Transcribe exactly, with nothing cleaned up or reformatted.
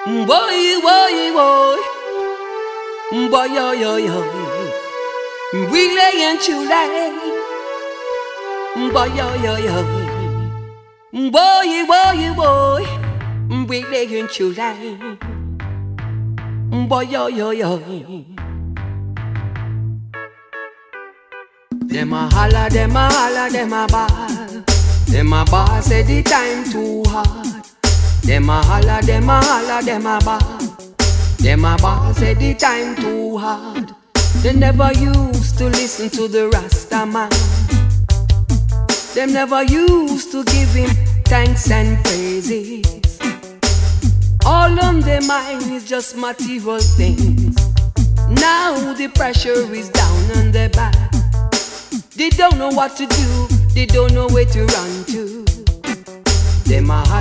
Boy, boy, boy, boy, yo, yo, yo. We lay in July. Boy, yo, yo, yo. Boy, boy, boy. We lay in July. Boy, yo, yo, yo. Dem a holla, dem a holla, dem a ball. Dem a ball say the time too hard. Dem a holla, dem a holla, dem a ball. Dem a ball say the time too hard. They never used to listen to the Rasta man. Them never used to give him thanks and praises. All on their mind is just material things. Now the pressure is down on their back. They don't know what to do. They don't know where to run to. Them a